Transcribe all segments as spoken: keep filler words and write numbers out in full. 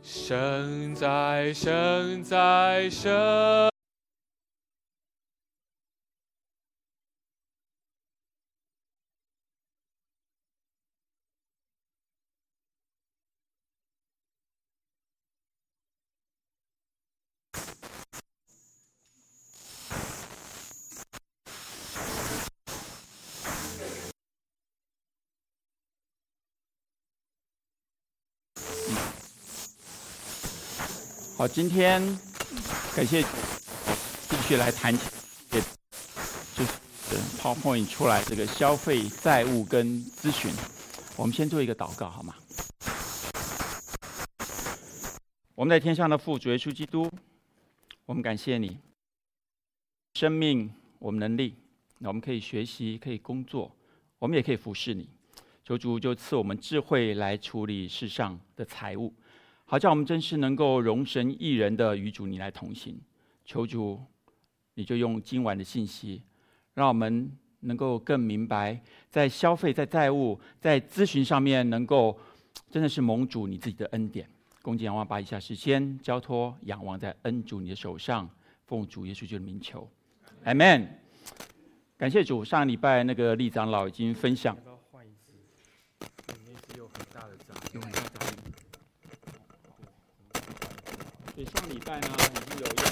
圣哉，圣哉，圣。 好，今天感谢继续来谈，也就是 PowerPoint 出来这个消费债务跟咨询。我们先做一个祷告好吗？我们在天上的父，主耶稣基督，我们感谢你，生命我们能力，那我们可以学习，可以工作，我们也可以服侍你。求主就赐我们智慧来处理世上的财物。好叫我们真是能够容神益人的与主你来同行。求主，你就用今晚的信息，让我们能够更明白，在消费、在债务、在咨询上面，能够真的是蒙主你自己的恩典。恭敬仰望，把以下时间交托仰望在恩主你的手上，奉主耶稣基督的名求，阿们。感谢主，上礼拜那个厉长老已经分享。所以上礼拜呢，已经有一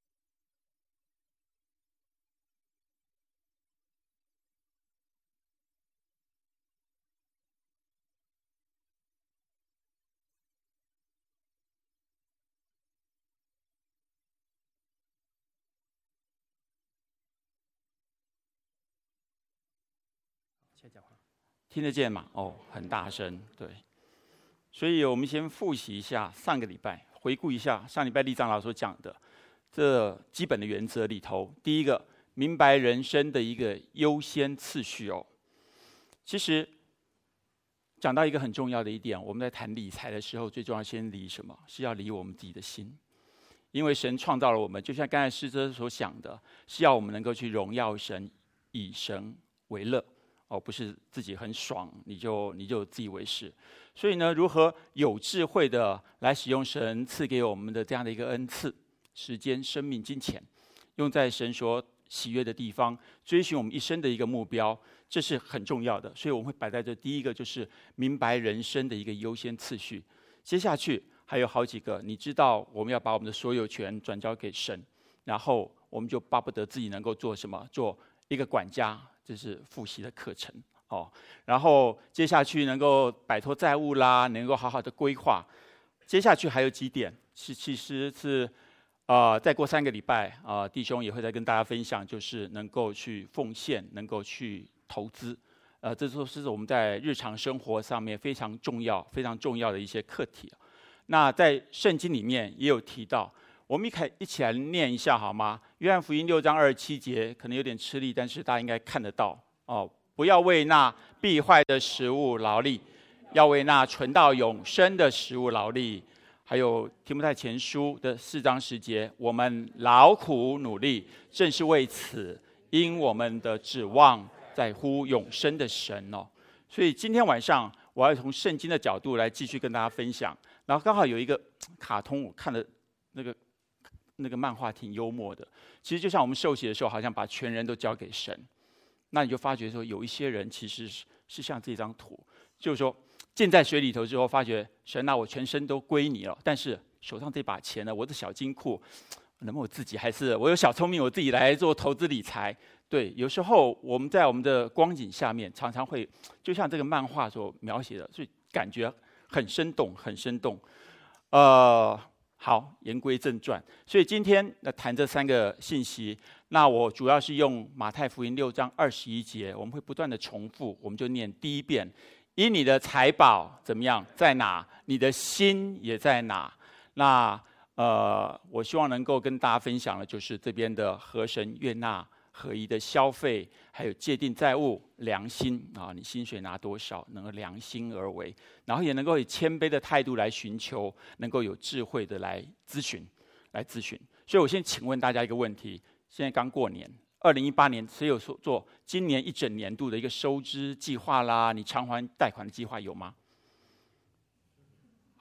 听得见吗？哦，很大声，对。所以我们先复习一下上个礼拜，回顾一下上礼拜厉长老所讲的这基本的原则里头，第一个，明白人生的一个优先次序哦。其实讲到一个很重要的一点，我们在谈理财的时候，最重要先理什么？是要理我们自己的心，因为神创造了我们，就像刚才诗歌所想的，是要我们能够去荣耀神，以神为乐。哦，不是自己很爽，你就你就自以为是。所以呢，如何有智慧的来使用神赐给我们的这样的一个恩赐，时间、生命、金钱，用在神所喜悦的地方，追寻我们一生的一个目标，这是很重要的。所以我们会摆在这第一个，就是明白人生的一个优先次序。接下去还有好几个，你知道我们要把我们的所有权转交给神，然后我们就巴不得自己能够做什么，做一个管家。这是复习的课程哦，然后接下去能够摆脱债务啦，能够好好的规划。接下去还有几点是其实是呃，再过三个礼拜啊、呃，弟兄也会再跟大家分享，就是能够去奉献，能够去投资，呃，这都是我们在日常生活上面非常重要、非常重要的一些课题。那在圣经里面也有提到。我们一开一起来念一下好吗？约翰福音六章二十七节，可能有点吃力，但是大家应该看得到哦。不要为那必坏的食物劳力，要为那存到永生的食物劳力。还有提摩太前书的四章十节，我们劳苦努力，正是为此，因我们的指望在乎永生的神哦。所以今天晚上我要从圣经的角度来继续跟大家分享。然后刚好有一个卡通，我看了那个。那个漫画挺幽默的，其实就像我们受洗的时候，好像把全人都交给神，那你就发觉说，有一些人其实是是像这张图，就是说浸在水里头之后，发觉神啊，我全身都归你了，但是手上这把钱呢，我的小金库，能不能我自己还是我有小聪明，我自己来做投资理财？对，有时候我们在我们的光景下面，常常会就像这个漫画所描写的，所以感觉很生动，很生动，呃。好，言归正传。所以今天来谈这三个信息，那我主要是用马太福音六章二十一节，我们会不断的重复，我们就念第一遍：因你的财宝怎么样，在哪，你的心也在哪。那呃，我希望能够跟大家分享的，就是这边的合神悦纳、合一的消费，还有界定债务、良心啊，你薪水拿多少，能够良心而为，然后也能够以谦卑的态度来寻求，能够有智慧的来咨询，来咨询。所以我先请问大家一个问题：现在刚过年，二零一八年，谁有做今年一整年度的一个收支计划啦？你偿还贷款的计划有吗？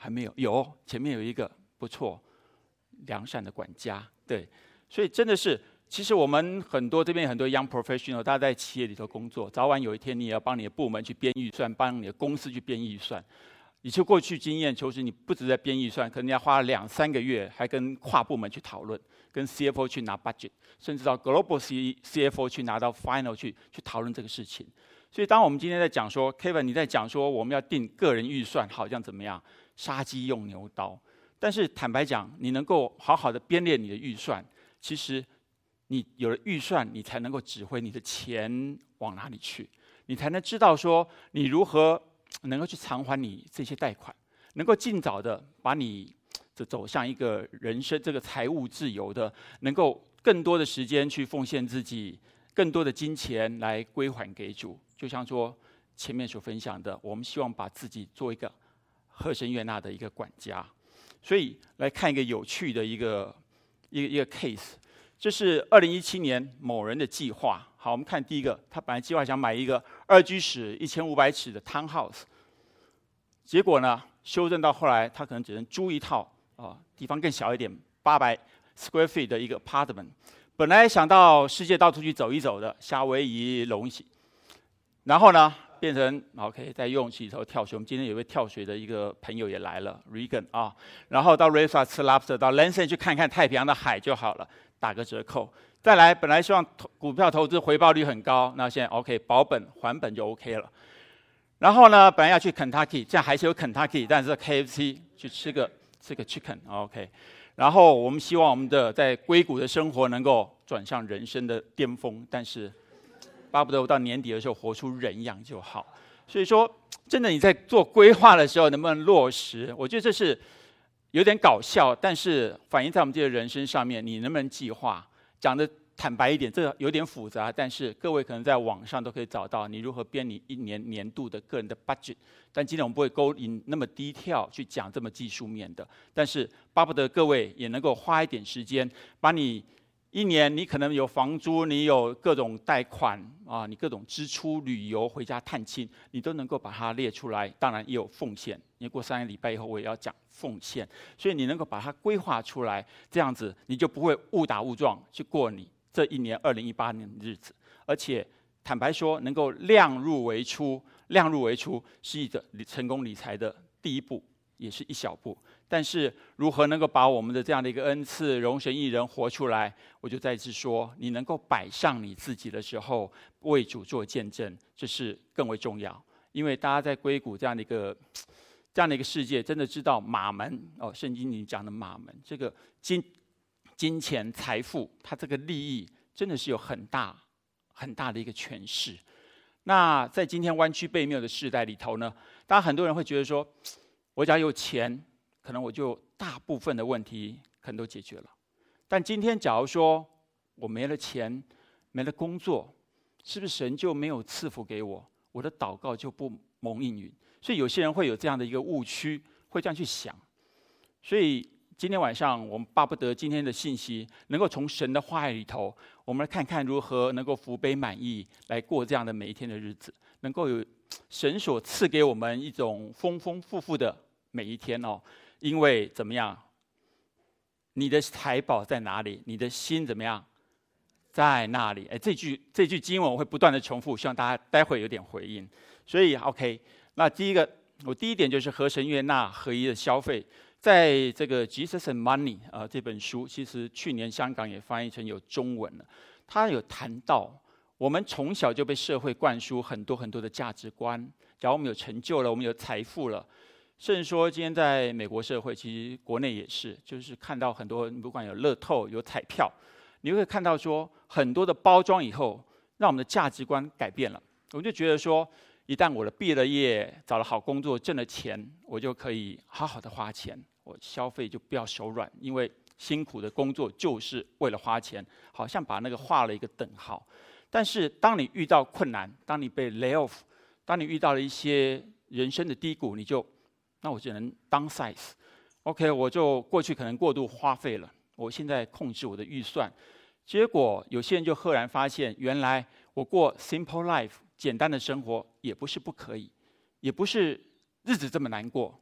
还没有，有前面有一个不错，良善的管家，对，所以真的是，其实我们很多这边很多 young professional， 大家在企业里头工作，早晚有一天你也要帮你的部门去编预算，帮你的公司去编预算。以就过去经验，求实你不止在编预算，可能要花两三个月，还跟跨部门去讨论，跟 C F O 去拿 budget， 甚至到 global C CFO 去拿到 final 去去讨论这个事情。所以，当我们今天在讲说 ，Kevin 你在讲说我们要定个人预算，好像怎么样，杀鸡用牛刀。但是坦白讲，你能够好好的编列你的预算，其实你有了预算，你才能够指挥你的钱往哪里去，你才能知道说你如何能够去偿还你这些贷款，能够尽早的把你走走向一个人生这个财务自由的，能够更多的时间去奉献自己，更多的金钱来归还给主。就像说前面所分享的，我们希望把自己做一个赫申约纳的一个管家。所以来看一个有趣的一个一个一个 case， 这是二零一七年某人的计划。好，我们看第一个，他本来计划想买一个二居室一千五百尺的 townhouse， 结果呢，修正到后来，他可能只能租一套啊、呃，地方更小一点，八百 square feet 的一个 apartment。本来想到世界到处去走一走的，夏威夷、龙喜，然后呢，变成 OK 在游泳池里头跳水。我们今天有位跳水的一个朋友也来了 ，Regan 啊，然后到 Resa 吃 lobster， 到 Lansing 去看看太平洋的海就好了，打个折扣。再来，本来希望股票投资回报率很高，那现在 OK 保本还本就 OK 了。然后呢，本来要去 Kentucky， 现在还是有 Kentucky， 但是 K F C 去吃个吃个 chicken OK。然后我们希望我们的在硅谷的生活能够转向人生的巅峰，但是巴不得我到年底的时候活出人样就好。所以说，真的你在做规划的时候能不能落实？我觉得这是有点搞笑，但是反映在我们这个人生上面，你能不能计划？讲的坦白一点，这个有点复杂，但是各位可能在网上都可以找到你如何编你一年年度的个人的 budget。但今天我们不会勾引那么低调去讲这么技术面的，但是巴不得各位也能够花一点时间，把你一年你可能有房租，你有各种贷款啊，你各种支出、旅游、回家探亲，你都能够把它列出来。当然也有奉献，因为过三个礼拜以后我也要讲奉献，所以你能够把它规划出来，这样子你就不会误打误撞去过你这一年二零一八年的日子。而且坦白说，能够量入为出，量入为出是一个成功理财的第一步，也是一小步。但是如何能够把我们的这样的一个恩赐、荣神益人活出来，我就再次说，你能够摆上你自己的时候，为主做见证，这是更为重要。因为大家在硅谷这样的一个这样的一个世界，真的知道马门哦，圣经里讲的马门，这个金金钱财富，它这个利益真的是有很大很大的一个诠释。那在今天弯曲背谬的时代里头呢，当然很多人会觉得说，我只要有钱，可能我就大部分的问题可能都解决了。但今天假如说我没了钱，没了工作，是不是神就没有赐福给我？我的祷告就不蒙应允？所以有些人会有这样的一个误区，会这样去想。所以今天晚上我们巴不得今天的信息能够从神的话语里头，我们来看看如何能够福杯满溢，来过这样的每一天的日子，能够有神所赐给我们一种丰丰富富的每一天哦。因为怎么样，你的财宝在哪里，你的心怎么样，在那里。哎，这句这句经文我会不断的重复，希望大家待会有点回应。所以 OK， 那第一个，我第一点就是合神悦纳合一的消费。在这个《Jesus and Money》啊、呃、这本书，其实去年香港也翻译成有中文了。他有谈到，我们从小就被社会灌输很多很多的价值观。假如我们有成就了，我们有财富了，甚至说今天在美国社会，其实国内也是，就是看到很多，不管有乐透、有彩票，你会看到说很多的包装以后，让我们的价值观改变了。我就觉得说，一旦我的毕了业，找了好工作，挣了钱，我就可以好好的花钱。我消费就不要手软，因为辛苦的工作就是为了花钱，好像把那个画了一个等号。但是当你遇到困难，当你被 lay off， 当你遇到了一些人生的低谷，你就那我只能 downsize。OK， 我就过去可能过度花费了，我现在控制我的预算。结果有些人就赫然发现，原来我过 simple life 简单的生活也不是不可以，也不是日子这么难过。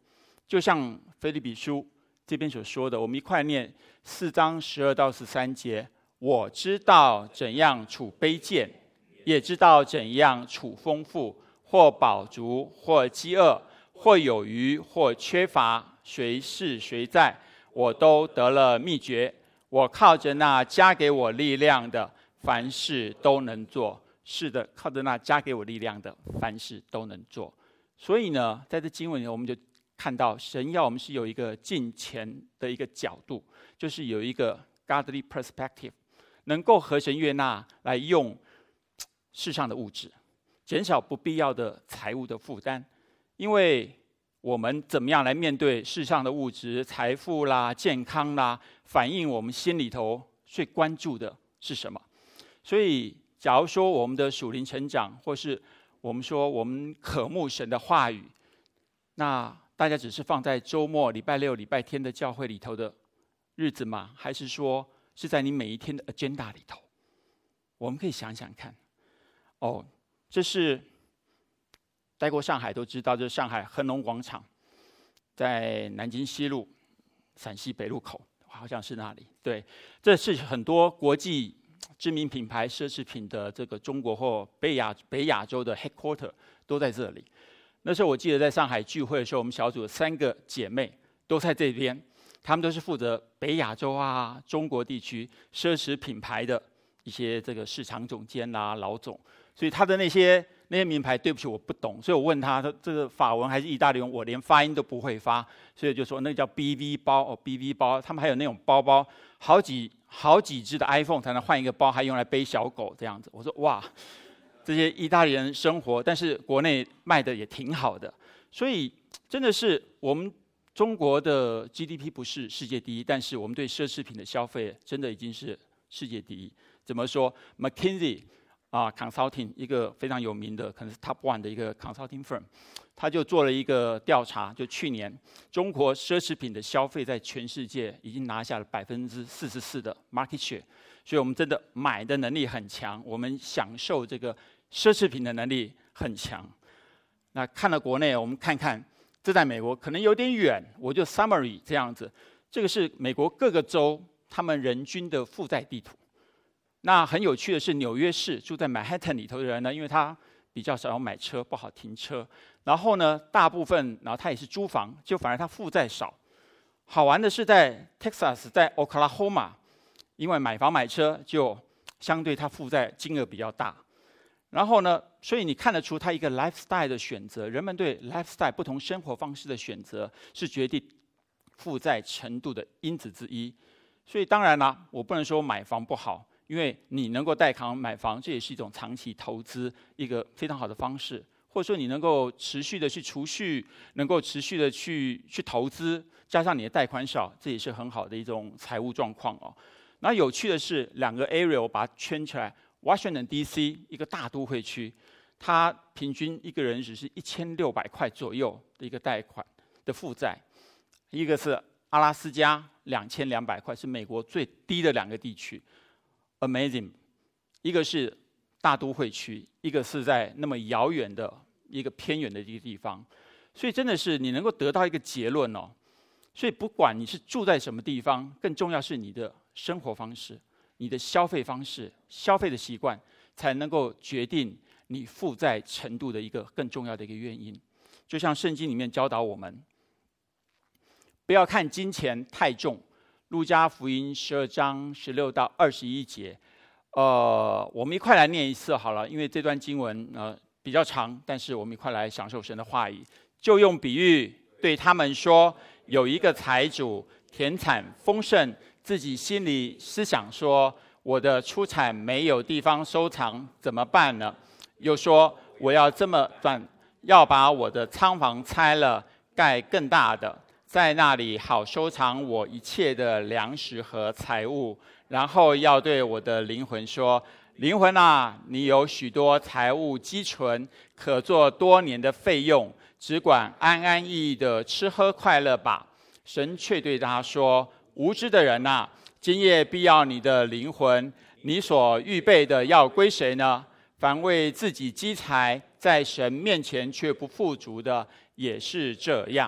就像腓立比书这边所说的，我们一块念四章十二到十三节。我知道怎样处卑贱，也知道怎样处丰富，或饱足，或饥饿，或有余，或缺乏，随是随在，我都得了秘诀。我靠着那加给我力量的，凡事都能做。是的，靠着那加给我力量的，凡事都能做。所以呢，在这经文里，我们就看到神要我们是有一个敬虔的一个角度，就是有一个 godly perspective， 能够合神悦纳来用世上的物质，减少不必要的财务的负担。因为我们怎么样来面对世上的物质、财富啦、健康啦，反映我们心里头最关注的是什么？所以，假如说我们的属灵成长，或是我们说我们渴慕神的话语，那大家只是放在周末、礼拜六、礼拜天的教会里头的日子吗？还是说是在你每一天的 agenda 里头？我们可以想想看。哦，这是待过上海都知道，这是上海恒隆广场，在南京西路陕西北路口，好像是那里。对，这是很多国际知名品牌奢侈品的这个中国或北亚北亚洲的 headquarter 都在这里。那时候我记得在上海聚会的时候，我们小组有三个姐妹都在这边，她们都是负责北亚洲啊、中国地区奢侈品牌的一些这个市场总监啦、老总，所以她的那些那些名牌，对不起我不懂，所以我问她，她这个法文还是意大利文，我连发音都不会发，所以就说那个叫 B V 包哦 ，B V 包，他们还有那种包包，好几好几只的 iPhone 才能换一个包，还用来背小狗这样子。我说哇。这些意大利人生活，但是国内卖的也挺好的，所以真的是我们中国的 G D P 不是世界第一，但是我们对奢侈品的消费真的已经是世界第一。怎么说 ？McKinsey 啊 ，Consulting 一个非常有名的，可能是 Top One 的一个 Consulting firm， 他就做了一个调查，就去年中国奢侈品的消费在全世界已经拿下了百分之四十四的 market share， 所以我们真的买的能力很强，我们享受这个奢侈品的能力很强。那看了国内，我们看看，这在美国可能有点远，我就 summary 这样子。这个是美国各个州他们人均的负债地图。那很有趣的是，纽约市住在 Manhattan 里头的人呢，因为他比较少买车，不好停车。然后呢，大部分，然后他也是租房，就反而他负债少。好玩的是在 Texas， 在 Oklahoma， 因为买房买车就相对他负债金额比较大。然后呢，所以你看得出他一个 lifestyle 的选择，人们对 lifestyle 不同生活方式的选择，是决定负债程度的因子之一。所以当然啦，我不能说买房不好，因为你能够贷款买房，这也是一种长期投资一个非常好的方式。或者说你能够持续的去储蓄，能够持续的去去投资，加上你的贷款少，这也是很好的一种财务状况哦。然后有趣的是，两个 area 我把它圈起来。Washington D C 一个大都会区，它平均一个人只是一千六百块左右的一个贷款的负债。一个是阿拉斯加两千两百块，是美国最低的两个地区 ，amazing。一个是大都会区，一个是在那么遥远的一个偏远的一个地方，所以真的是你能够得到一个结论哦。所以不管你是住在什么地方，更重要是你的生活方式。你的消费方式、消费的习惯，才能够决定你负债程度的一个更重要的一个原因。就像圣经里面教导我们，不要看金钱太重。路加福音十二章十六到二十一节，呃，我们一块来念一次好了，因为这段经文呃比较长，但是我们一块来享受神的话语。就用比喻对他们说，有一个财主田产丰盛。自己心里思想说：“我的出产没有地方收藏，怎么办呢？”又说：“我要这么办，要把我的仓房拆了，盖更大的，在那里好收藏我一切的粮食和财物。然后要对我的灵魂说：灵魂啊，你有许多财物积存，可做多年的费用，只管安安逸逸的吃喝快乐吧。”神却对他说：“无知的人啊，今夜必要你的灵魂，你所预备的要归谁呢？凡为自己积财，在神面前却不富足的，也是这样。”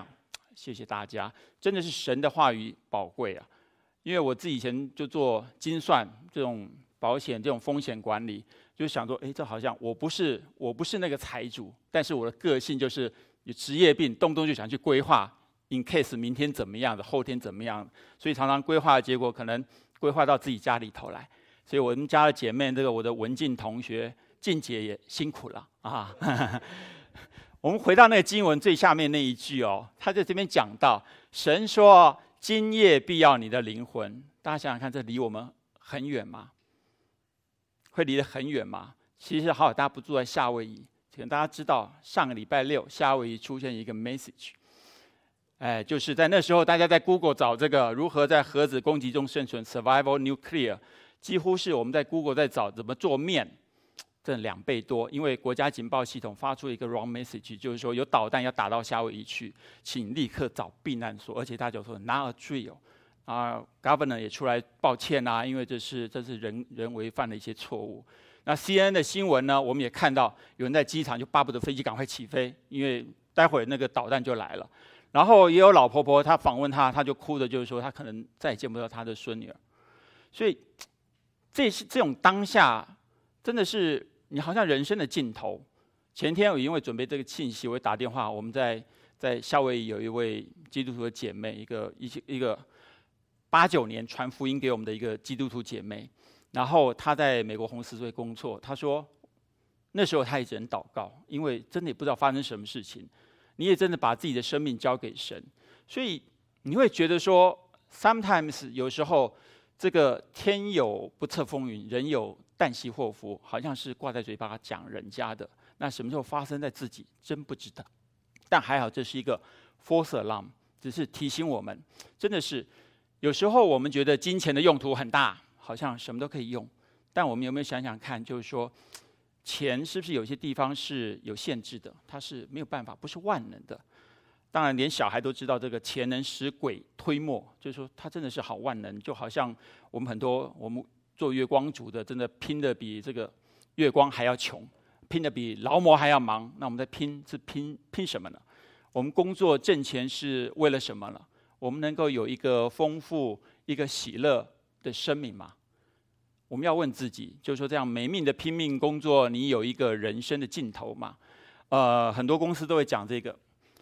谢谢大家，真的是神的话语宝贵啊！因为我自己以前就做精算这种保险、这种风险管理，就想说，哎，这好像我不是我不是那个财主，但是我的个性就是有职业病，动不动就想去规划 ，in case 明天怎么样的，后天怎么样的，所以常常规划的结果可能规划到自己家里头来。所以我们家的姐妹，这个我的文静同学静姐也辛苦了啊。我们回到那个经文最下面那一句哦，他在这边讲到，神说：“今夜必要你的灵魂。”大家想想看，这离我们很远吗？会离得很远吗？其实好，大家不住在夏威夷，可能大家知道，上个礼拜六夏威夷出现一个 message， 哎，就是在那时候，大家在 Google 找这个如何在核子攻击中生存 ，survival nuclear， 几乎是我们在 Google 在找怎么做面。这两倍多，因为国家情报系统发出一个 wrong message， 就是说有导弹要打到夏威夷去，请立刻找避难所，而且大家就说 not a drill， 啊 ，governor 也出来抱歉啊，因为这是这是人人为犯的一些错误。那 C N N 的新闻呢，我们也看到有人在机场就巴不得飞机赶快起飞，因为待会那个导弹就来了。然后也有老婆婆，她访问他，她就哭的，就是说她可能再也见不到她的孙女儿。所以这是这种当下，真的是。你好像人生的尽头。前天我因为准备这个信息，我打电话，我们在在夏威夷有一位基督徒的姐妹，一个一一个八九年传福音给我们的一个基督徒姐妹，然后她在美国红十字会工作。她说那时候她也只能祷告，因为真的也不知道发生什么事情，你也真的把自己的生命交给神，所以你会觉得说 ，sometimes 有时候这个天有不测风云，人有旦夕祸福，好像是挂在嘴巴讲人家的，那什么时候发生在自己，真不知道。但还好，这是一个 false alarm， 只是提醒我们，真的是有时候我们觉得金钱的用途很大，好像什么都可以用，但我们有没有想想看，就是说，钱是不是有些地方是有限制的，它是没有办法，不是万能的。当然，连小孩都知道这个钱能使鬼推磨，就是说它真的是好万能，就好像我们很多我们。做月光族的，真的拼得比这个月光还要穷，拼得比劳模还要忙。那我们在拼是拼拼什么呢？我们工作挣钱是为了什么呢？我们能够有一个丰富、一个喜乐的生命吗？我们要问自己，就是说这样没命的拼命工作，你有一个人生的尽头吗？呃，很多公司都会讲这个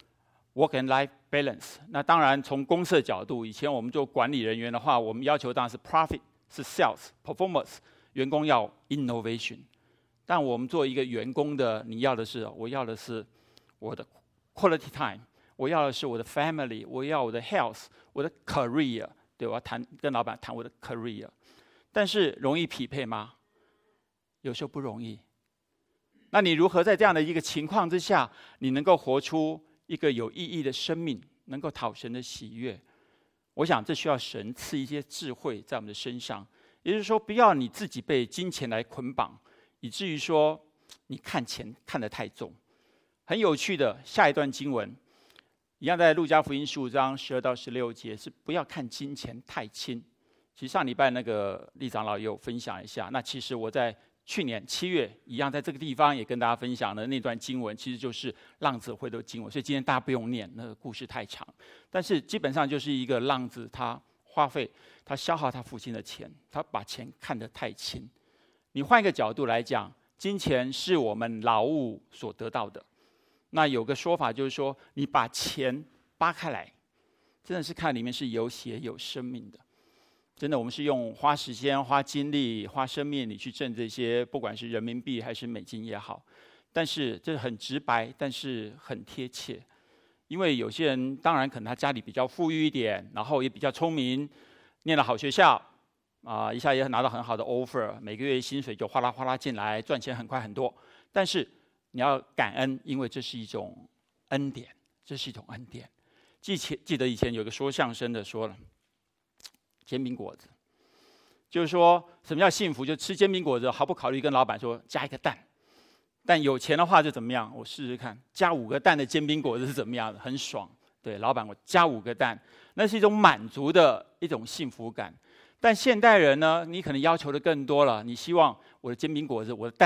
work and life balance。那当然，从公司的角度，以前我们做管理人员的话，我们要求当然是 profit。是 sales performance， 员工要 innovation， 但我们做一个员工的，你要的是，我要的是我的 quality time， 我要的是我的 family， 我要我的 health， 我的 career， 对，我要谈跟老板谈我的 career， 但是容易匹配吗？有时候不容易。那你如何在这样的一个情况之下，你能够活出一个有意义的生命，能够讨神的喜悦？我想这需要神赐一些智慧在我们的身上，也就是说，不要你自己被金钱来捆绑，以至于说你看钱看得太重。很有趣的下一段经文，一样在路加福音十五章十二到十六节，是不要看金钱太轻。其实上礼拜那个厉长老也有分享一下，那其实我在去年七月一样在这个地方也跟大家分享的那段经文，其实就是浪子回头的经文，所以今天大家不用念，那个故事太长。但是基本上就是一个浪子，他花费，他消耗他父亲的钱，他把钱看得太轻。你换一个角度来讲，金钱是我们劳务所得到的。那有个说法就是说，你把钱扒开来，真的是看里面是有血有生命的。真的，我们是用花时间、花精力、花生命力去挣这些，不管是人民币还是美金也好。但是这很直白，但是很贴切。因为有些人当然可能他家里比较富裕一点，然后也比较聪明，念了好学校，啊、呃，一下也拿到很好的 offer， 每个月薪水就哗啦哗啦进来，赚钱很快很多。但是你要感恩，因为这是一种恩典，这是一种恩典。记前记得以前有个说相声的说了。煎饼果子，就是说什么叫幸福？就吃煎饼果子，毫不考虑跟老板说加一个蛋。但有钱的话就怎么样？我试试看，加五个蛋的煎饼果子是怎么样的？很爽。对，老板我加五个蛋，那是一种满足的一种幸福感。但现代人呢，你可能要求的更多了，你希望我的煎饼果子，我的蛋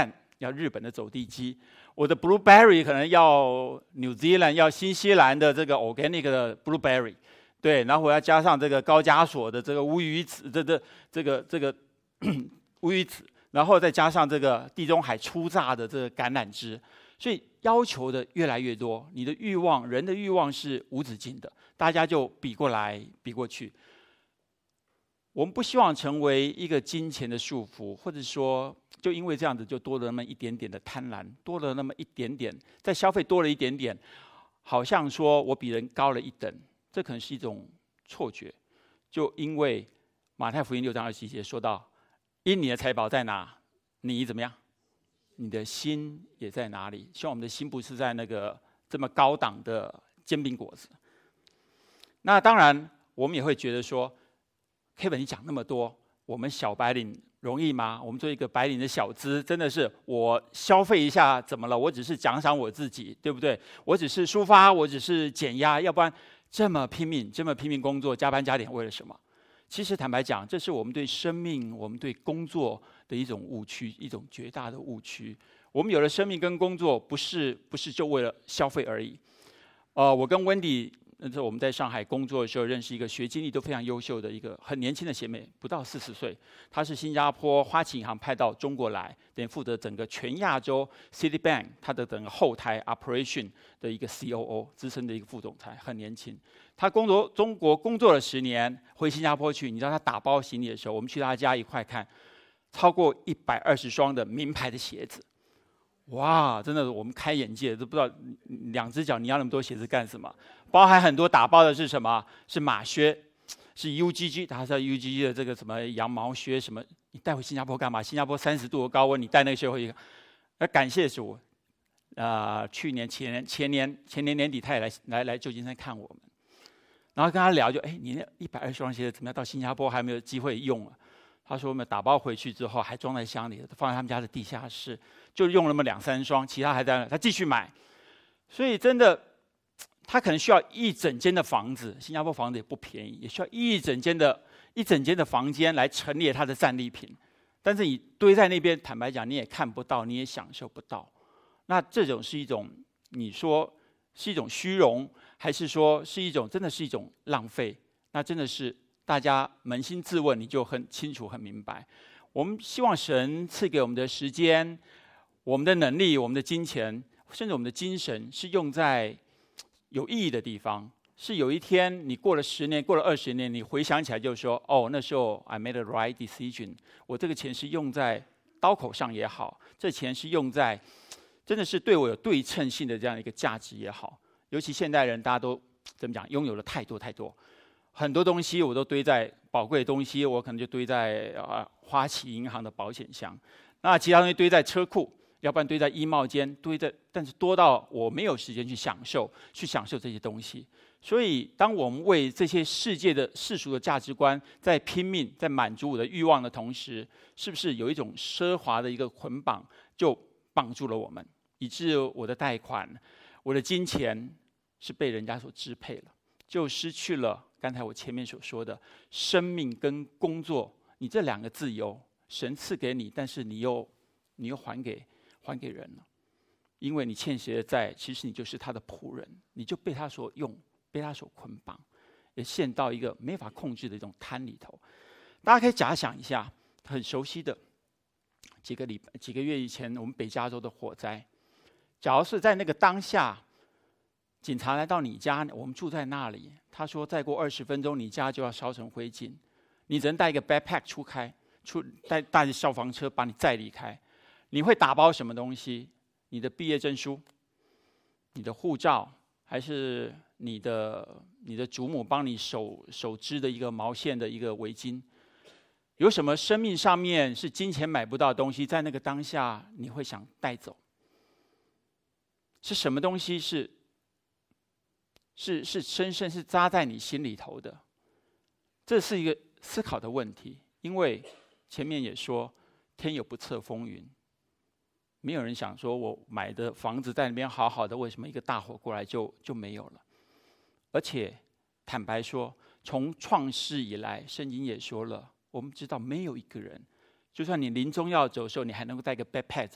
要日本的走地鸡，我的 blueberry 可能要 New Zealand 要新西兰的这个 organic 的 blueberry， 对，然后我要加上这个高加索的这个乌鱼子，这这这个这个乌鱼子，然后再加上这个地中海初榨的这个橄榄枝，所以要求的越来越多，你的欲望，人的欲望是无止境的，大家就比过来比过去。我们不希望成为一个金钱的束缚，或者说就因为这样子就多了那么一点点的贪婪，多了那么一点点，在消费多了一点点，好像说我比人高了一等，这可能是一种错觉。就因为马太福音六章二十七节说到，因你的财宝在哪，你怎么样，你的心也在哪里。希望我们的心不是在那个这么高档的煎饼果子。那当然我们也会觉得说Kevin 你讲那么多，我们小白领容易吗？我们做一个白领的小资，真的是我消费一下怎么了？我只是奖赏我自己，对不对？我只是抒发，我只是减压，要不然这么拼命，这么拼命工作，加班加点，为了什么？其实坦白讲，这是我们对生命、我们对工作的一种误区，一种绝大的误区。我们有了生命跟工作，不是不是就为了消费而已。呃，我跟 Wendy。那时候我们在上海工作的时候，认识一个学经历都非常优秀的一个很年轻的姐妹，不到四十岁。她是新加坡花旗银行派到中国来，等于负责整个全亚洲 Citibank 它的整个后台 operation 的一个 C O O， 资深的一个副总裁，很年轻。她工作中国工作了十年，回新加坡去，你知道她打包行李的时候，我们去她家一块看，超过一百二十双的名牌的鞋子。哇，真的我们开眼界，都不知道两只脚你要那么多鞋子干什么？包含很多打包的是什么？是马靴，是 U G G， 它是 U G G 的这个什么羊毛靴什么？你带回新加坡干嘛？新加坡三十度的高温，你带那个靴回去？而感谢主，啊、呃，去年前年前年前年年底他也来来来旧金山看我们，然后跟他聊就，哎，你那一百二十双鞋子怎么样？到新加坡还没有机会用啊？他说我们打包回去之后还装在箱里，放在他们家的地下室，就用了那么两三双，其他还在那，他继续买。所以真的，他可能需要一整间的房子，新加坡房子也不便宜，也需要一整间的一整间的房间来陈列他的战利品。但是你堆在那边，坦白讲你也看不到，你也享受不到。那这种是一种，你说是一种虚荣，还是说是一种真的是一种浪费？那真的是。大家扪心自问，你就很清楚、很明白。我们希望神赐给我们的时间、我们的能力、我们的金钱，甚至我们的精神，是用在有意义的地方。是有一天你过了十年、过了二十年，你回想起来，就是说，哦，那时候 I made the right decision。我这个钱是用在刀口上也好，这钱是用在真的是对我有对称性的这样一个价值也好。尤其现代人，大家都怎么讲，拥有了太多太多。很多东西我都堆在宝贵的东西，我可能就堆在啊花旗银行的保险箱，那其他东西堆在车库，要不然堆在衣帽间，堆在，但是多到我没有时间去享受，去享受这些东西。所以，当我们为这些世界的世俗的价值观在拼命，在满足我的欲望的同时，是不是有一种奢华的一个捆绑，就绑住了我们，以致我的贷款、我的金钱是被人家所支配了，就失去了。刚才我前面所说的，生命跟工作，你这两个自由，神赐给你，但是你又你又还给还给人了，因为你欠邪的债，其实你就是他的仆人，你就被他所用，被他所捆绑，也陷到一个没法控制的一种贪里头。大家可以假想一下，很熟悉的几个礼拜、几个月以前，我们北加州的火灾，假如是在那个当下。警察来到你家，我们住在那里。他说：“再过二十分钟，你家就要烧成灰烬，你只能带一个 backpack 出开，出带带着消防车把你载离开。你会打包什么东西？你的毕业证书、你的护照，还是你的你的祖母帮你手手织的一个毛线的一个围巾？有什么生命上面是金钱买不到的东西，在那个当下你会想带走？是什么东西是？”是是深深是扎在你心里头的，这是一个思考的问题。因为前面也说，天有不测风云，没有人想说我买的房子在那边好好的，为什么一个大火过来就就没有了？而且坦白说，从创世以来，圣经也说了，我们知道没有一个人，就算你临终要走的时候，你还能够带个 backpack 走的，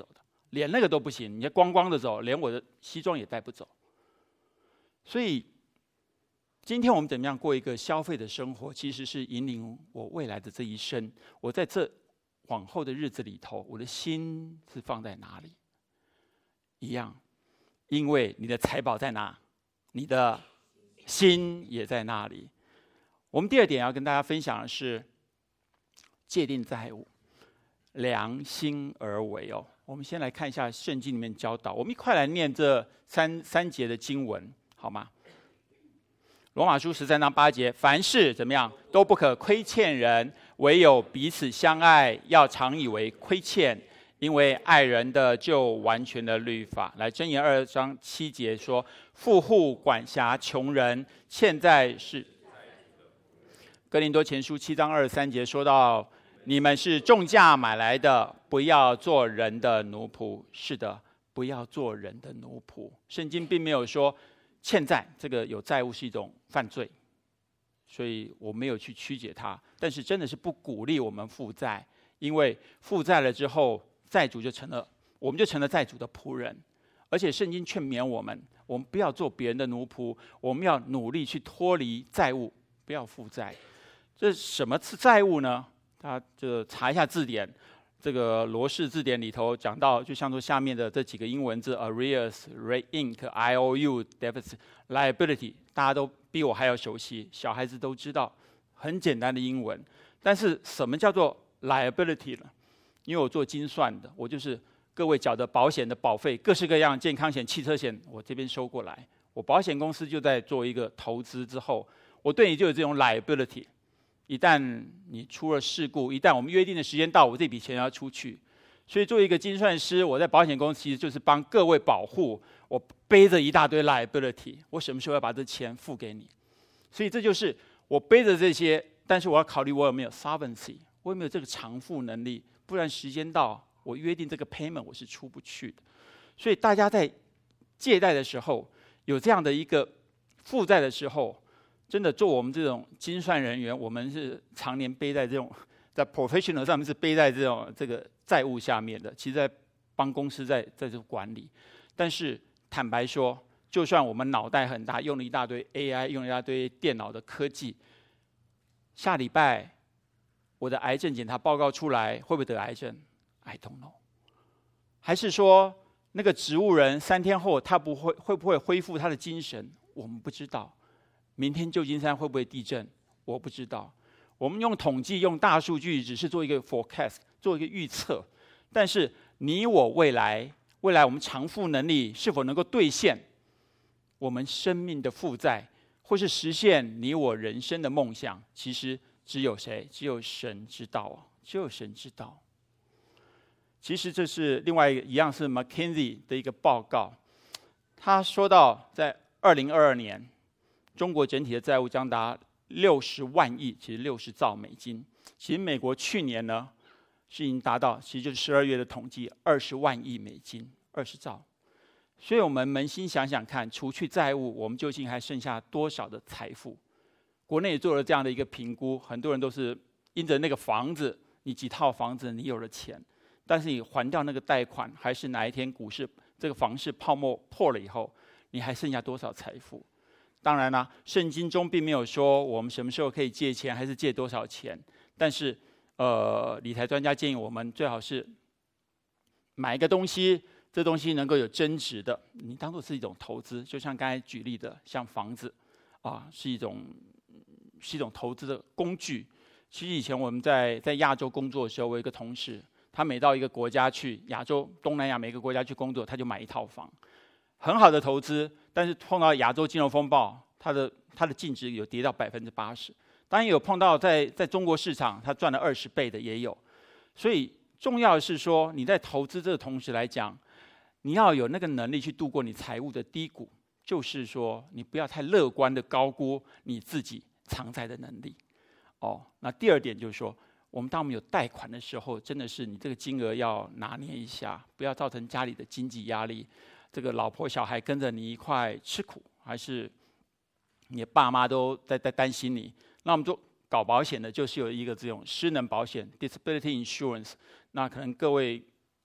连那个都不行，你光光的走，连我的西装也带不走。所以，今天我们怎么样过一个消费的生活，其实是引领我未来的这一生。我在这往后的日子里头，我的心是放在哪里？一样，因为你的财宝在哪，你的心也在那里。我们第二点要跟大家分享的是界定债务，良心而为哦。我们先来看一下圣经里面教导，我们一块来念这三三节的经文，好吗？罗马书十三章八节，凡事怎么样都不可亏欠人，唯有彼此相爱，要常以为亏欠，因为爱人的就完全的律法。来，箴言二章七节说，富户管辖穷人，欠债是。哥林多前书七章二十三节说到，你们是重价买来的，不要做人的奴仆。是的，不要做人的奴仆。圣经并没有说欠债这个有债务是一种犯罪，所以我没有去曲解它。但是真的是不鼓励我们负债，因为负债了之后，债主就成了，我们就成了债主的仆人。而且圣经劝勉我们，我们不要做别人的奴仆，我们要努力去脱离债务，不要负债。这什么是债务呢？大家就查一下字典，这个罗氏字典里头讲到，就像说下面的这几个英文字 ：arrears、rate、ink、I O U、deficit、liability， 大家都比我还要熟悉，小孩子都知道，很简单的英文。但是什么叫做 liability 呢？因为我做精算的，我就是各位缴的保险的保费，各式各样健康险、汽车险，我这边收过来，我保险公司就在做一个投资之后，我对你就有这种 liability。一旦你出了事故，一旦我们约定的时间到，我这笔钱要出去。所以作为一个精算师，我在保险公司其实就是帮各位保护，我背着一大堆 liability， 我什么时候要把这钱付给你？所以这就是我背着这些，但是我要考虑我有没有 solvency， 我有没有这个偿付能力，不然时间到，我约定这个 payment 我是出不去的。所以大家在借贷的时候，有这样的一个负债的时候，真的做我们这种精算人员，我们是常年背在这种在 professional 上面是背在这种这个债务下面的，其实在帮公司在在这管理。但是坦白说，就算我们脑袋很大，用了一大堆 A I， 用了一大堆电脑的科技，下礼拜我的癌症检查报告出来，会不会得癌症 ？I don't know。还是说那个植物人三天后他不会会不会恢复他的精神？我们不知道。明天旧金山会不会地震？我不知道。我们用统计、用大数据，只是做一个 forecast， 做一个预测。但是你我未来，未来我们偿付能力是否能够兑现我们生命的负债，或是实现你我人生的梦想，其实只有谁？只有神知道啊！只有神知道。其实这是另外一个一样是 McKinsey 的一个报告，他说到在二零二二年。中国整体的债务将达六十万亿，其实六十兆美金。其实美国去年呢是已经达到，其实就是十二月的统计，二十万亿美金，二十兆。所以我们扪心想想看，除去债务，我们究竟还剩下多少的财富？国内也做了这样的一个评估，很多人都是因着那个房子，你几套房子，你有了钱，但是你还掉那个贷款，还是哪一天股市这个房市泡沫破了以后，你还剩下多少财富？当然啦，圣经中并没有说我们什么时候可以借钱，还是借多少钱。但是，呃，理财专家建议我们最好是买一个东西，这东西能够有增值的，你当作是一种投资。就像刚才举例的，像房子，啊，是一种是一种投资的工具。其实以前我们在在亚洲工作的时候，我有一个同事，他每到一个国家去，亚洲、东南亚每个国家去工作，他就买一套房。很好的投资，但是碰到亚洲金融风暴，它的它的净值有跌到百分之八十。当然有碰到在在中国市场，它赚了二十倍的也有。所以重要的是说，你在投资这个同时来讲，你要有那个能力去度过你财务的低谷，就是说你不要太乐观的高估你自己偿债的能力。哦，那第二点就是说，我们当我们有贷款的时候，真的是你这个金额要拿捏一下，不要造成家里的经济压力。这个老婆小孩跟着你一块吃苦，还是你的爸妈都在在担心你？那我们做搞保险的，就是有一个这种失能保险 （disability insurance）。那可能各位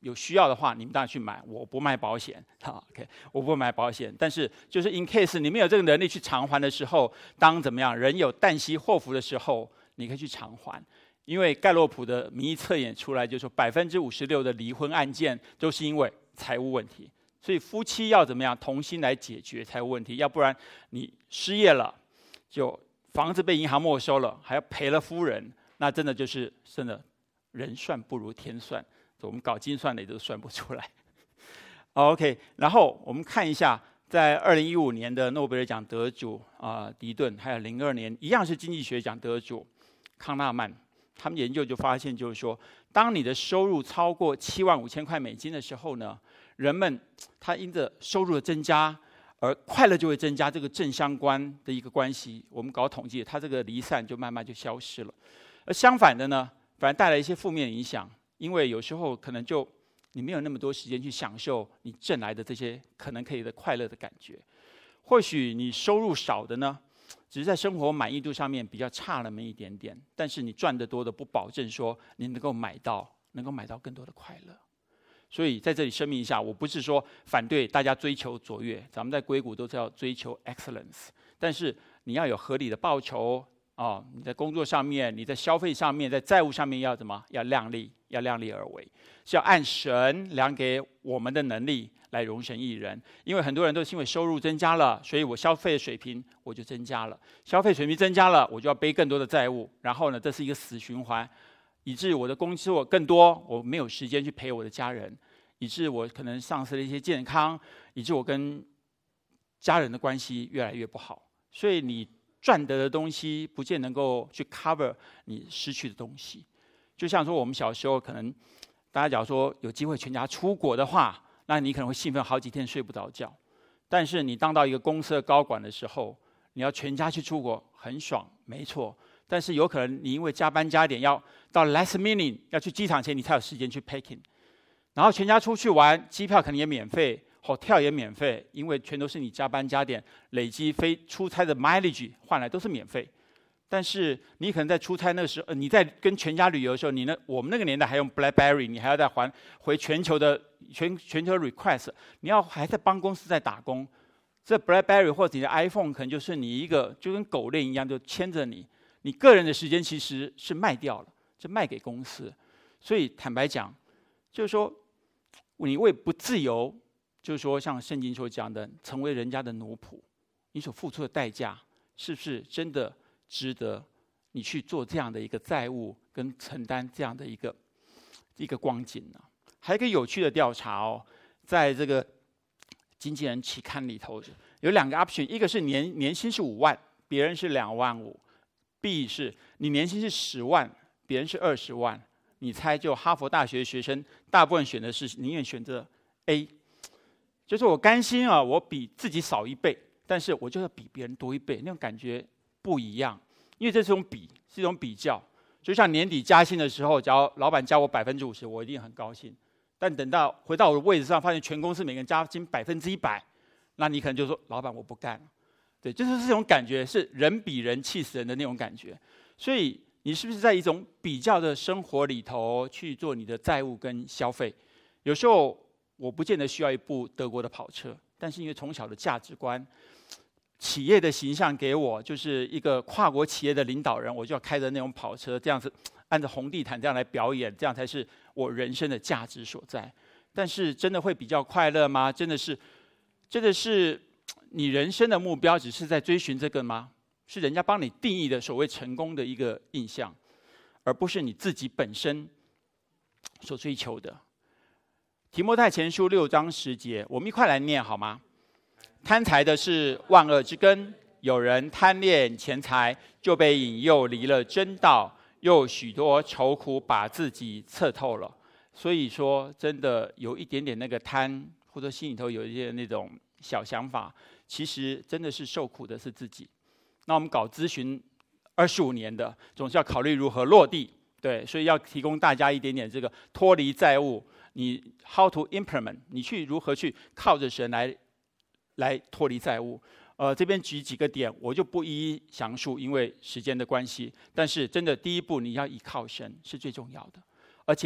有需要的话，你们当然去买，我不卖保险，好 ，OK， 我不买保险。但是就是 in case 你没有这个能力去偿还的时候，当怎么样，人有旦夕祸福的时候，你可以去偿还。因为盖洛普的民意测验出来，就说百分之五十六的离婚案件都是因为财务问题，所以夫妻要怎么样同心来解决财务问题，要不然你失业了，就房子被银行没收了，还要赔了夫人，那真的就是真的人算不如天算。我们搞精算的也都算不出来。OK， 然后我们看一下，在二零一五年的诺贝尔奖得主啊、呃、迪顿，还有零二年一样是经济学奖得主康纳曼，他们研究就发现，就是说，当你的收入超过七万五千块美金的时候呢，人们他因着收入的增加而快乐就会增加，这个正相关的一个关系，我们搞统计，它这个离散就慢慢就消失了。而相反的呢，反而带来一些负面影响。因为有时候可能就你没有那么多时间去享受你挣来的这些可能可以的快乐的感觉，或许你收入少的呢，只是在生活满意度上面比较差那么一点点，但是你赚得多的不保证说你能够买到能够买到更多的快乐。所以在这里声明一下，我不是说反对大家追求卓越，咱们在硅谷都是要追求 excellence， 但是你要有合理的报酬。哦，你在工作上面，你在消费上面，在债务上面要怎么？要量力，要量力而为，是要按神量给我们的能力来容神益人。因为很多人都是因为收入增加了，所以我消费的水平我就增加了，消费水平增加了，我就要背更多的债务，然后呢，这是一个死循环，以致我的工作更多，我没有时间去陪我的家人，以致我可能丧失了一些健康，以致我跟家人的关系越来越不好。所以你赚得的东西不见能够去 cover 你失去的东西。就像说我们小时候可能大家假如说有机会全家出国的话，那你可能会兴奋好几天睡不着觉。但是你当到一个公司的高管的时候，你要全家去出国很爽，没错。但是有可能你因为加班加点要到 last minute 要去机场前，你才有时间去 packing。然后全家出去玩，机票可能也免费。hotel 也免费，因为全都是你加班加点累积飞出差的 mileage 换来都是免费。但是你可能在出差那个时候，呃、你在跟全家旅游的时候，你那我们那个年代还用 BlackBerry， 你还要再还回全球的全全球 request， 你要还在帮公司在打工。这 BlackBerry 或者你的 iPhone 可能就是你一个就跟狗链一样，就牵着你。你个人的时间其实是卖掉了，就卖给公司。所以坦白讲，就是说你为不自由。就是说，像圣经所讲的，成为人家的奴仆，你所付出的代价，是不是真的值得你去做这样的一个债务，跟承担这样的一个一个光景呢？还有一个有趣的调查哦，在这个经纪人期刊里头有两个 option， 一个是年年薪是五万，别人是两万五 ；B 是你年薪是十万，别人是二十万。你猜，就哈佛大学学生大部分选的是宁愿选择 A。就是我甘心啊，我比自己少一倍，但是我就要比别人多一倍，那种感觉不一样。因为这是一种比，是一种比较。就像年底加薪的时候，假如老板加我百分之五十，我一定很高兴。但等到回到我的位置上，发现全公司每个人加薪百分之一百，那你可能就说：“老板，我不干了。”对，就是这种感觉，是人比人气死人的那种感觉。所以你是不是在一种比较的生活里头去做你的债务跟消费？有时候。我不见得需要一部德国的跑车，但是因为从小的价值观、企业的形象给我，就是一个跨国企业的领导人，我就要开着那种跑车，这样子按着红地毯这样来表演，这样才是我人生的价值所在。但是真的会比较快乐吗？真的是，真的是你人生的目标只是在追寻这个吗？是人家帮你定义的所谓成功的一个印象，而不是你自己本身所追求的。提摩太前书六章十节，我们一块来念好吗？贪财的是万恶之根，有人贪恋钱财，就被引诱离了真道，又许多愁苦把自己测透了。所以说，真的有一点点那个贪，或者心里头有一些那种小想法，其实真的是受苦的是自己。那我们搞咨询二十五年的，总是要考虑如何落地，对，所以要提供大家一点点这个脱离债务。你 how to implement， 你去如何去靠着神来来脱离债务？呃，这边举几个点，我就不一一详述，因为时间的关系。但是真的第一步，你要依靠神是最重要的，而且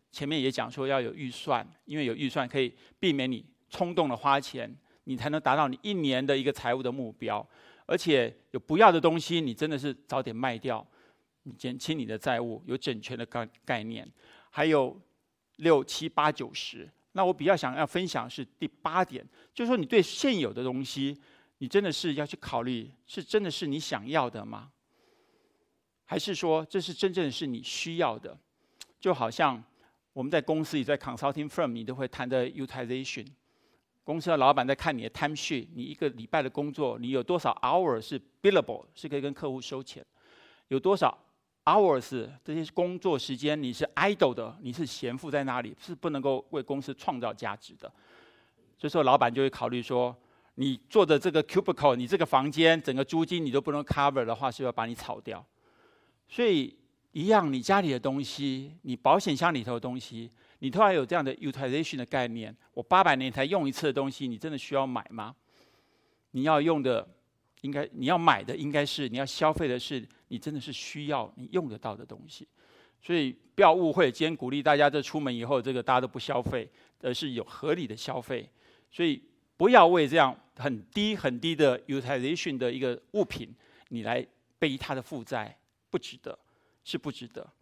前面也讲说要有预算，因为有预算可以避免你冲动的花钱，你才能达到你一年的一个财务的目标。而且有不要的东西，你真的是早点卖掉，你减轻你的债务，有整全的概概念。还有六七八九十，那我比较想要分享是第八点，就是说你对现有的东西，你真的是要去考虑，是真的是你想要的吗？还是说这是真正是你需要的？就好像我们在公司里，在 consulting firm， 你都会谈的 utilization。公司的老板在看你的 time sheet， 你一个礼拜的工作，你有多少 hour 是 billable， 是可以跟客户收钱，有多少 hours 这些工作时间你是 idle 的，你是闲赋在那里，是不能够为公司创造价值的。这时候老板就会考虑说，你做的这个 cubicle， 你这个房间整个租金你都不能 cover 的话，是要把你炒掉。所以一样，你家里的东西，你保险箱里头的东西，你都要有这样的 utilization 的概念。我八百年才用一次的东西，你真的需要买吗？你要用的，应该你要买的应该是你要消费的是你真的是需要你用得到的东西。所以不要误会，今天鼓励大家这出门以后，这个大家都不消费，而是有合理的消费。所以不要为这样很低很低的 utilization 的一个物品，你来背它的负债，不值得，是不值得。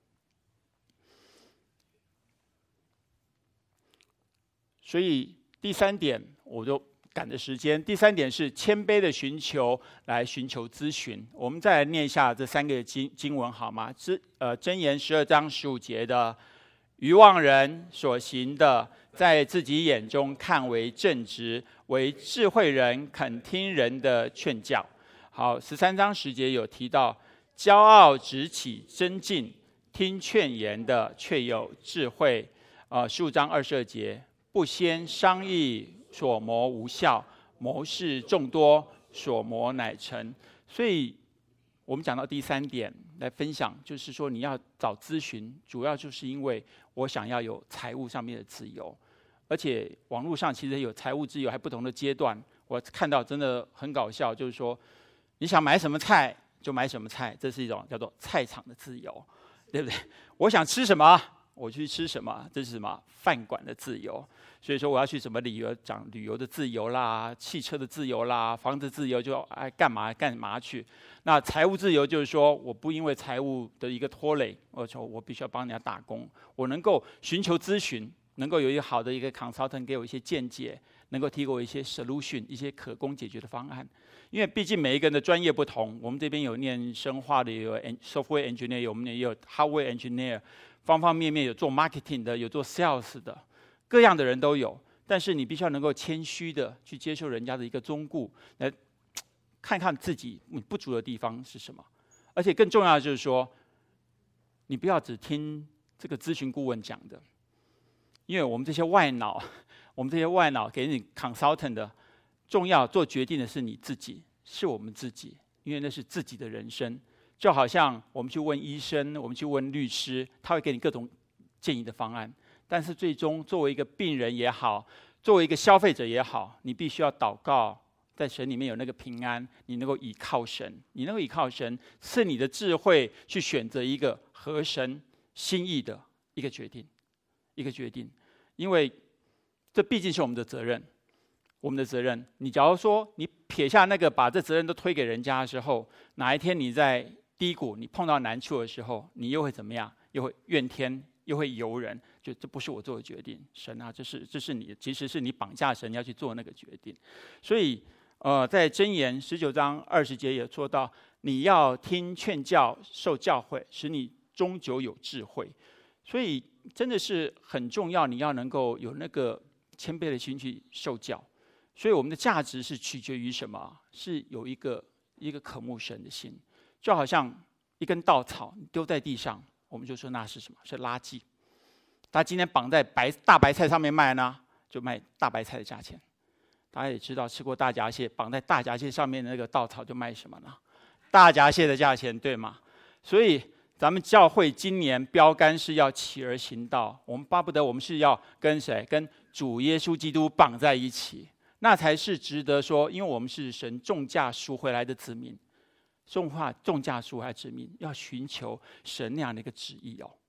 所以第三点，我就赶的时间。第三点是谦卑的寻求，来寻求咨询。我们再来念一下这三个经经文好吗？箴呃箴言十二章十五节的，愚妄人所行的，在自己眼中看为正直，为智慧人肯听人的劝教。好，十三章十节有提到，骄傲直起争竞，听劝言的却有智慧。呃，十五章二十二节。不先商议，所谋无效；谋事众多，所谋乃成。所以，我们讲到第三点来分享，就是说你要找咨询，主要就是因为我想要有财务上面的自由，而且网络上其实有财务自由还不同的阶段。我看到真的很搞笑，就是说你想买什么菜就买什么菜，这是一种叫做菜场的自由，对不对？我想吃什么，我去吃什么，这是什么？饭馆的自由。所以说我要去什么旅游，讲旅游的自由啦，汽车的自由啦，房子自由就爱干嘛干嘛去。那财务自由就是说，我不因为财务的一个拖累，我说我必须要帮人家打工，我能够寻求咨询，能够有一个好的一个 consultant 给我一些见解，能够提供我一些 solution， 一些可供解决的方案。因为毕竟每一个人的专业不同，我们这边有念生化的，有 software engineer， 我们也有 hardware engineer， 方方面面有做 marketing 的，有做 sales 的。各样的人都有，但是你必须要能够谦虚的去接受人家的一个忠告，来看看自己你不足的地方是什么。而且更重要的就是说，你不要只听这个咨询顾问讲的，因为我们这些外脑，我们这些外脑给你 consultant 的，重要做决定的是你自己，是我们自己，因为那是自己的人生。就好像我们去问医生，我们去问律师，他会给你各种建议的方案。但是最终，作为一个病人也好，作为一个消费者也好，你必须要祷告，在神里面有那个平安，你能够倚靠神，你能够倚靠神，是你的智慧去选择一个合神心意的一个决定，一个决定。因为这毕竟是我们的责任，我们的责任。你假如说你撇下那个，把这责任都推给人家的时候，哪一天你在低谷，你碰到难处的时候，你又会怎么样？又会怨天。又会尤人，就这不是我做的决定，神啊，这是这是你，其实是你绑架神要去做那个决定。所以，呃，在箴言十九章二十节也说到，你要听劝教，受教诲，使你终究有智慧。所以，真的是很重要，你要能够有那个谦卑的心去受教。所以，我们的价值是取决于什么？是有一个一个渴慕神的心，就好像一根稻草丢在地上。我们就说那是什么？是垃圾。他今天绑在白大白菜上面卖呢，就卖大白菜的价钱。大家也知道，吃过大闸蟹，绑在大闸蟹上面的那个稻草就卖什么呢？大闸蟹的价钱，对吗？所以咱们教会今年标杆是要起而行道。我们巴不得我们是要跟谁？跟主耶稣基督绑在一起，那才是值得说，因为我们是神重价赎回来的子民。重化重价赎回来之民，要寻求神那样的一个旨意哦，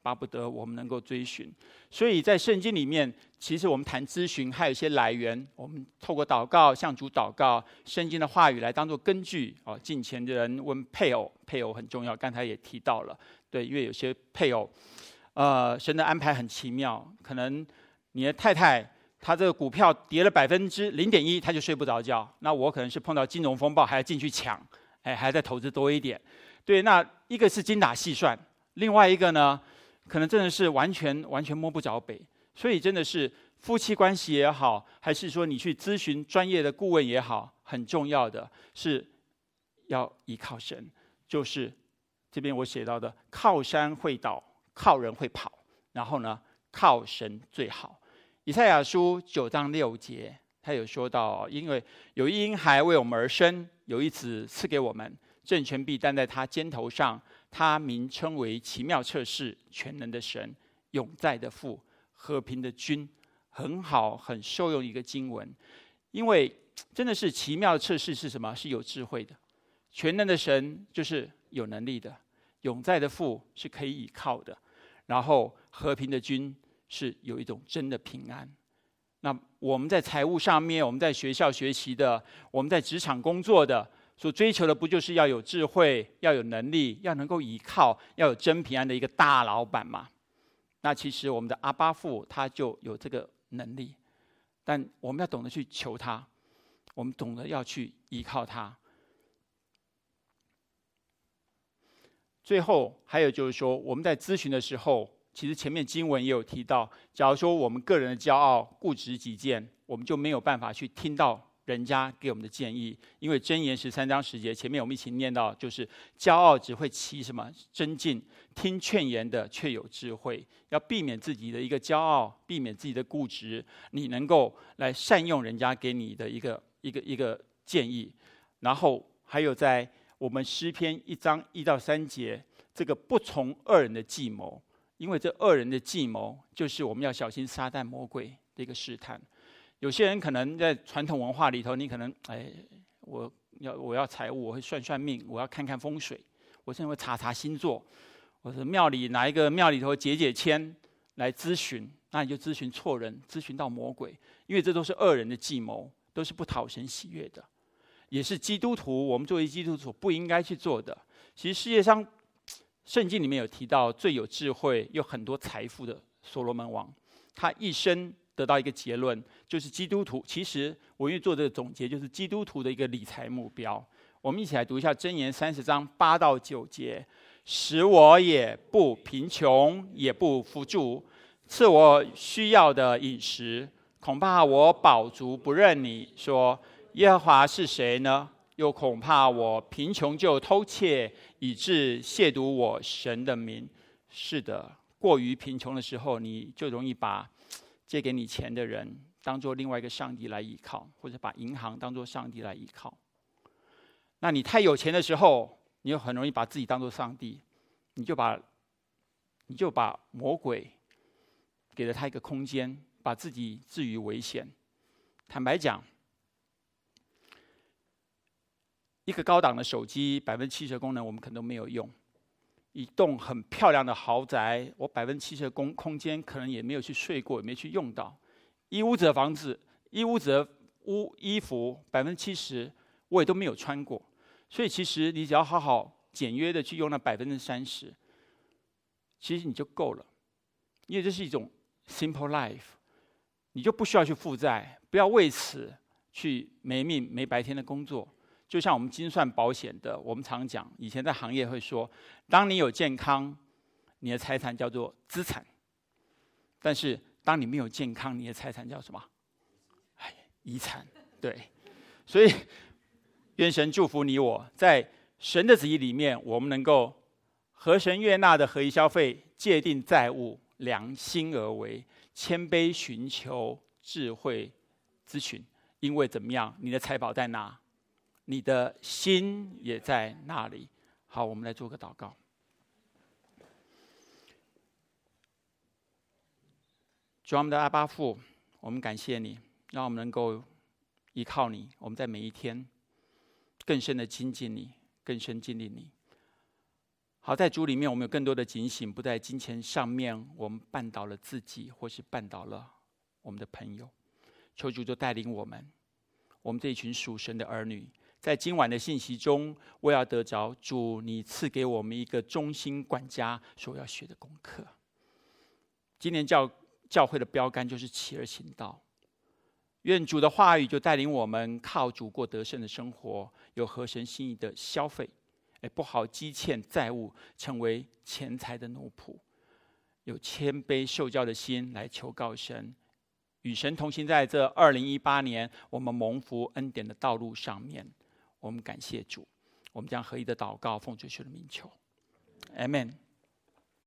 巴不得我们能够追寻。所以在圣经里面，其实我们谈咨询还有一些来源，我们透过祷告向主祷告，圣经的话语来当作根据。哦，近前的人问配偶，配偶很重要，刚才也提到了，对，因为有些配偶，呃，神的安排很奇妙，可能你的太太她这个股票跌了百分之零点一，她就睡不着觉，那我可能是碰到金融风暴还要进去抢，哎，还要再投资多一点。对，那一个是精打细算，另外一个呢，可能真的是完全完全摸不着北。所以真的是夫妻关系也好，还是说你去咨询专业的顾问也好，很重要的是要依靠神。就是这边我写到的，靠山会倒，靠人会跑，然后呢，靠神最好。以赛亚书九章六节，他有说到，因为有一婴孩为我们而生，有一子赐给我们。政权必担在他肩头上，他名称为奇妙策士、全能的神、永在的父、和平的君。很好，很受用一个经文，因为真的是奇妙的策士是什么？是有智慧的。全能的神就是有能力的，永在的父是可以倚靠的，然后和平的君是有一种真的平安。那我们在财务上面，我们在学校学习的，我们在职场工作的，所追求的不就是要有智慧，要有能力，要能够依靠，要有真平安的一个大老板嘛？那其实我们的阿爸父他就有这个能力，但我们要懂得去求他，我们懂得要去依靠他。最后还有就是说，我们在咨询的时候，其实前面经文也有提到，假如说我们个人的骄傲、固执己见，我们就没有办法去听到人家给我们的建议。因为箴言十三章十节，前面我们一起念到，就是骄傲只会起什么争竞，听劝言的却有智慧。要避免自己的一个骄傲，避免自己的固执，你能够来善用人家给你的一个一个一个建议。然后还有在我们诗篇一章一到三节，这个不从恶人的计谋，因为这恶人的计谋就是我们要小心撒旦魔鬼的一个试探。有些人可能在传统文化里头，你可能哎，我要我要财务，我会算算命，我要看看风水，我甚至会查查星座，我是庙里哪一个庙里头解解签来咨询，那你就咨询错人，咨询到魔鬼，因为这都是恶人的计谋，都是不讨神喜悦的，也是基督徒我们作为基督徒不应该去做的。其实世界上圣经里面有提到最有智慧、有很多财富的所罗门王，他一生得到一个结论，就是基督徒。其实我愿意做这个总结，就是基督徒的一个理财目标。我们一起来读一下箴言三十章八到九节：使我也不贫穷，也不富足，赐我需要的饮食。恐怕我饱足不认你，说耶和华是谁呢？又恐怕我贫穷就偷窃，以致亵渎我神的名。是的，过于贫穷的时候，你就容易把借给你钱的人当作另外一个上帝来依靠，或者把银行当作上帝来依靠。那你太有钱的时候，你又很容易把自己当作上帝，你就把你就把魔鬼给了他一个空间，把自己置于危险。坦白讲，一个高档的手机，百分之七十的功能我们可能都没有用；一栋很漂亮的豪宅，我百分之七十的空空间可能也没有去睡过，也没去用到。一屋子的房子，一屋子的屋衣服，百分之七十我也都没有穿过。所以其实你只要好好简约的去用那百分之三十，其实你就够了，因为这是一种 simple life， 你就不需要去负债，不要为此去没命没白天的工作。就像我们精算保险的，我们常讲，以前在行业会说，当你有健康，你的财产叫做资产；但是当你没有健康，你的财产叫什么？哎，遗产。对，所以愿神祝福你我，在神的旨意里面，我们能够合神悦纳的合一消费，界定债务，良心而为，谦卑寻求智慧咨询。因为怎么样，你的财宝在哪，你的心也在那里。好，我们来做个祷告。主，我们的阿爸父，我们感谢你，让我们能够依靠你，我们在每一天更深的亲近你，更深经历你。 好，在主里面，我们有更多的警醒，不在金钱上面，我们绊倒了自己，或是绊倒了我们的朋友。求主就带领我们，我们这一群属神的儿女，在今晚的信息中，我要得着主你赐给我们一个忠心管家所要学的功课。今年教教会的标杆就是起而行道。愿主的话语就带领我们靠主过得胜的生活，有合神心意的消费，不好积欠债务，成为钱财的奴仆，有谦卑受教的心来求告神，与神同行。在这二零一八年，我们蒙福恩典的道路上面，我们感谢主，我们将合一的祷告，奉主耶稣的名求，阿们。